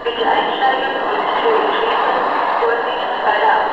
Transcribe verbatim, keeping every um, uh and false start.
Bitte einsteigen und Türen schließen. Vorsicht bei der